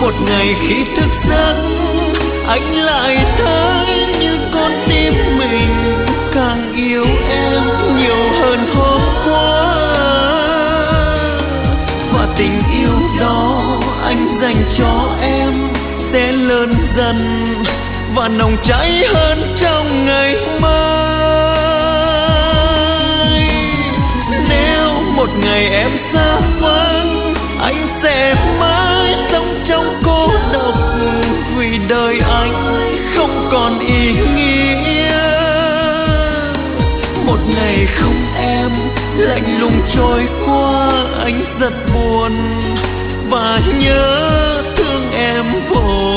Một ngày khi thức giấc anh lại thấy như con tim mình càng yêu em nhiều hơn hôm qua. Và tình yêu đó anh dành cho em sẽ lớn dần và nồng cháy hơn trong ngày mai. Nếu một ngày em xa vắng, anh sẽ mãi sống trong cô độc, vì đời anh không còn ý nghĩa. Một ngày không em lạnh lùng trôi qua, anh rất buồn và nhớ thương em vô